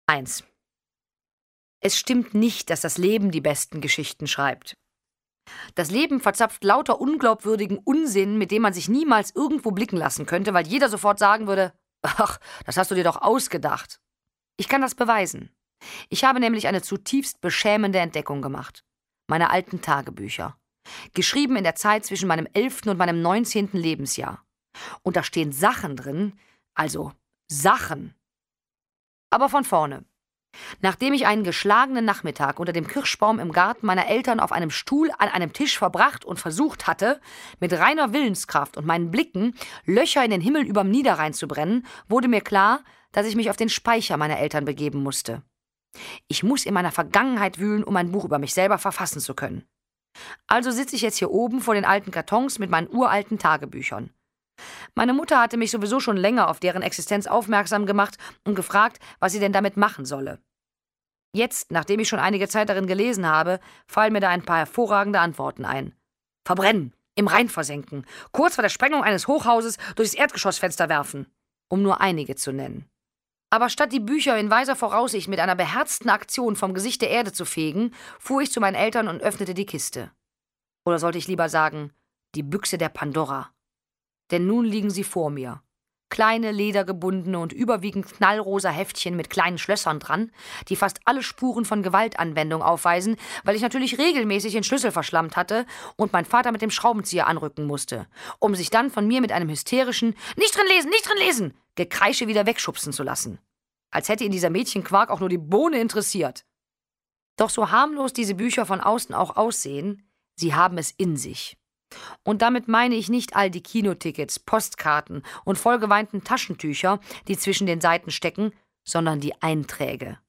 1. Es stimmt nicht, dass das Leben die besten Geschichten schreibt. Das Leben verzapft lauter unglaubwürdigen Unsinn, mit dem man sich niemals irgendwo blicken lassen könnte, weil jeder sofort sagen würde, ach, das hast du dir doch ausgedacht. Ich kann das beweisen. Ich habe nämlich eine zutiefst beschämende Entdeckung gemacht. Meine alten Tagebücher. Geschrieben in der Zeit zwischen meinem 11. und meinem 19. Lebensjahr. Und da stehen Sachen drin, also Sachen. Aber von vorne. Nachdem ich einen geschlagenen Nachmittag unter dem Kirschbaum im Garten meiner Eltern auf einem Stuhl an einem Tisch verbracht und versucht hatte, mit reiner Willenskraft und meinen Blicken Löcher in den Himmel überm Niederrhein zu brennen, wurde mir klar, dass ich mich auf den Speicher meiner Eltern begeben musste. Ich muss in meiner Vergangenheit wühlen, um ein Buch über mich selber verfassen zu können. Also sitze ich jetzt hier oben vor den alten Kartons mit meinen uralten Tagebüchern. Meine Mutter hatte mich sowieso schon länger auf deren Existenz aufmerksam gemacht und gefragt, was sie denn damit machen solle. Jetzt, nachdem ich schon einige Zeit darin gelesen habe, fallen mir da ein paar hervorragende Antworten ein. Verbrennen, im Rhein versenken, kurz vor der Sprengung eines Hochhauses durchs Erdgeschossfenster werfen, um nur einige zu nennen. Aber statt die Bücher in weiser Voraussicht mit einer beherzten Aktion vom Gesicht der Erde zu fegen, fuhr ich zu meinen Eltern und öffnete die Kiste. Oder sollte ich lieber sagen, die Büchse der Pandora. Denn nun liegen sie vor mir. Kleine, ledergebundene und überwiegend knallrosa Heftchen mit kleinen Schlössern dran, die fast alle Spuren von Gewaltanwendung aufweisen, weil ich natürlich regelmäßig den Schlüssel verschlammt hatte und mein Vater mit dem Schraubenzieher anrücken musste, um sich dann von mir mit einem hysterischen »Nicht drin lesen, nicht drin lesen« Gekreische wieder wegschubsen zu lassen. Als hätte ihn dieser Mädchenquark auch nur die Bohne interessiert. Doch so harmlos diese Bücher von außen auch aussehen, sie haben es in sich. Und damit meine ich nicht all die Kinotickets, Postkarten und vollgeweinten Taschentücher, die zwischen den Seiten stecken, sondern die Einträge.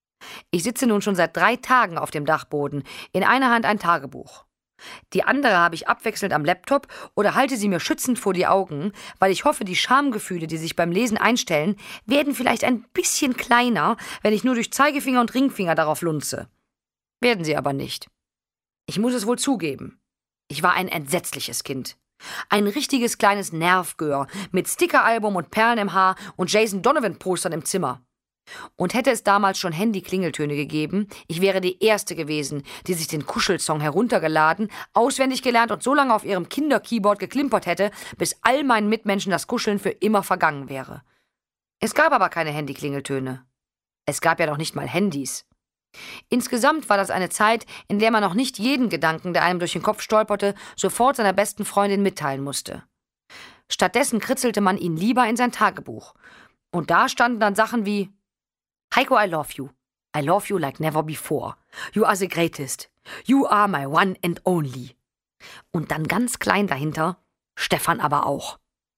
Ich sitze nun schon seit 3 Tagen auf dem Dachboden, in einer Hand ein Tagebuch. Die andere habe ich abwechselnd am Laptop oder halte sie mir schützend vor die Augen, weil ich hoffe, die Schamgefühle, die sich beim Lesen einstellen, werden vielleicht ein bisschen kleiner, wenn ich nur durch Zeigefinger und Ringfinger darauf lunze. Werden sie aber nicht. Ich muss es wohl zugeben. Ich war ein entsetzliches Kind. Ein richtiges kleines Nervgör mit Stickeralbum und Perlen im Haar und Jason Donovan-Postern im Zimmer. Und hätte es damals schon Handy-Klingeltöne gegeben, ich wäre die Erste gewesen, die sich den Kuschelsong heruntergeladen, auswendig gelernt und so lange auf ihrem Kinder-Keyboard geklimpert hätte, bis all meinen Mitmenschen das Kuscheln für immer vergangen wäre. Es gab aber keine Handy-Klingeltöne. Es gab ja noch nicht mal Handys. Insgesamt war das eine Zeit, in der man noch nicht jeden Gedanken, der einem durch den Kopf stolperte, sofort seiner besten Freundin mitteilen musste. Stattdessen kritzelte man ihn lieber in sein Tagebuch. Und da standen dann Sachen wie Heiko, I love you. I love you like never before. You are the greatest. You are my one and only. Und dann ganz klein dahinter, Stefan aber auch.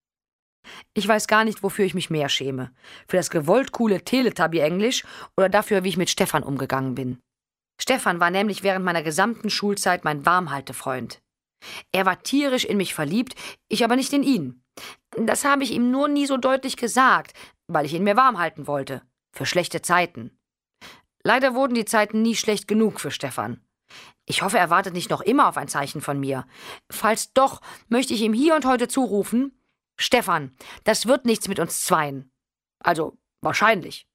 Ich weiß gar nicht, wofür ich mich mehr schäme. Für das gewollt coole Teletubby-Englisch oder dafür, wie ich mit Stefan umgegangen bin. Stefan war nämlich während meiner gesamten Schulzeit mein Warmhaltefreund. Er war tierisch in mich verliebt, ich aber nicht in ihn. Das habe ich ihm nur nie so deutlich gesagt, weil ich ihn mir warm halten wollte. Für schlechte Zeiten. Leider wurden die Zeiten nie schlecht genug für Stefan. Ich hoffe, er wartet nicht noch immer auf ein Zeichen von mir. Falls doch, möchte ich ihm hier und heute zurufen: Stefan, das wird nichts mit uns zweien. Also, wahrscheinlich.